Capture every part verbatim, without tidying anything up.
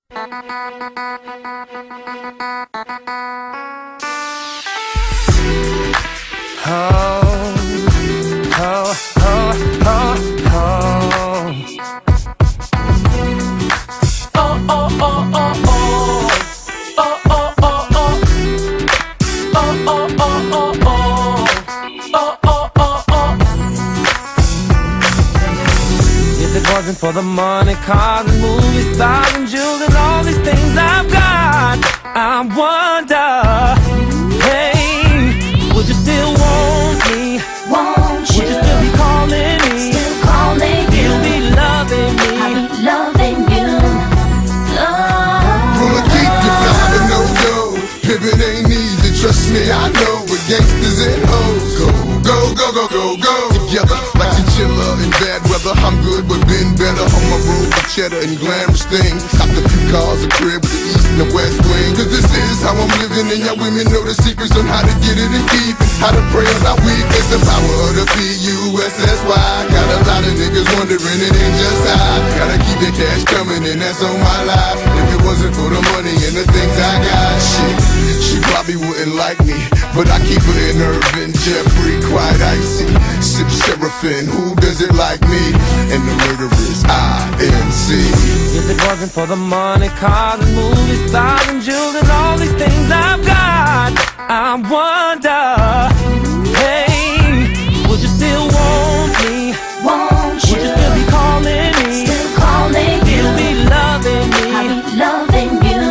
For the money, cars and movies, stars and jewels and all these things I've got, I wonder, hey, would you still want me? Won't you? Would you still be calling me? Still calling you? You'll be loving me? I'll be loving you. Oh. Wanna keep you fly, but no go. Pimpin' ain't easy, trust me, I know. But gangsters and hoes go, go, go, go, go, go together like chinchilla in bad weather. I'm good, but been better on my road with cheddar and glamorous things. Copped a few cars, a crib with the east and the west wing. Cause this is how I'm living, and y'all women know the secrets on how to get it and keep it. How to pray about weakness, the power of the P U S S Y. Got a lot of niggas wondering, it ain't just I. Gotta keep the cash coming, and that's on my life. If it wasn't for the money and the things I got, shit, she probably wouldn't like me. But I keep her in Irvin, Jeffrey, quite icy. Sip Seraphim, who does it like me? And the murderers, I N C. If it wasn't for the money, cars and movies, stars and jewels and all these things I've got, I wonder, hey, would you still want me? Won't you? Would you still be calling me? Still calling you? You'll be loving me? I'll be loving you.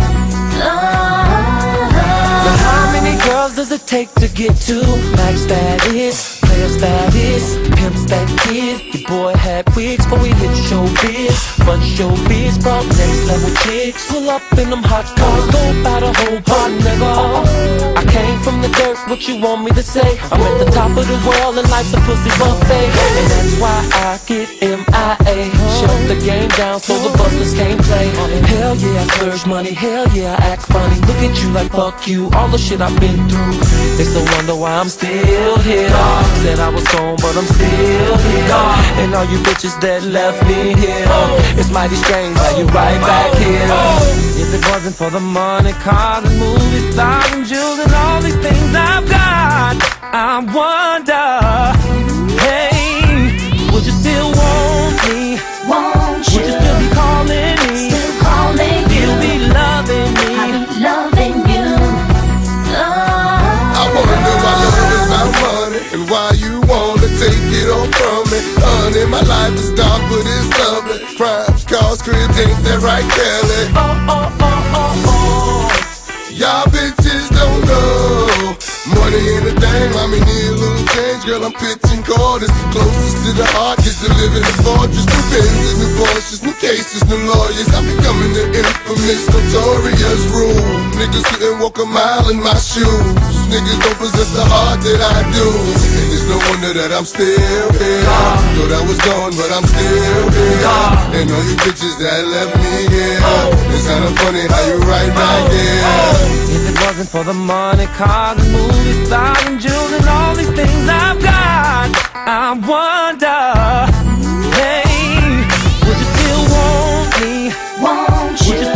Oh. But how many girls does it take to get to max status? Player status, pimps that kid. Your boy had wigs before we hit showbiz. But showbiz brought next level chicks. Pull up in them hot cars, go by the whole pot, nigga. I came from the dirt, what you want me to say? I'm at the top of the world and life's a pussy buffet. And that's why I get M I A. Shut the game down so the busters can't play. Hell yeah, I splurge money, hell yeah, I act funny. Look at you like fuck you, all the shit I've been through. They still wonder why I'm still here. Said I was gone, but I'm still here. And all you bitches that left me here, it's mighty strange how you right back here. If it wasn't for the money, cars and movies, stars and jewels and all these things I've got, I wonder, hey, would you still want me? Won't you? Would you still be calling me? Still calling you? You'll be loving me? I'll be loving you. Oh. I wanna know my love is my money, and why you wanna take it all from me. Honey, my life is dark, but it's lovely. Crimes, cars, cribs, ain't that right, Kelly? Oh, oh, oh, oh, oh. Y'all bitches don't know. Money ain't a thing, mommy need a little change. Girl, I'm pitching quarters. Closest to the heart, just to live in a fortress. New Benzes, new Porsches, new cases, new lawyers. I'm becoming the infamous, notorious rule. Niggas couldn't walk a mile in my shoes. Niggas don't possess the heart that I do. And it's no wonder that I'm still here. Thought I was gone, but I'm still here. And all you bitches that left me here, it's kinda funny how you right back here. If it wasn't for the money, cars and movies, stars and jewels and all these things I've got, I wonder, hey, would you still want me? Won't Would you? you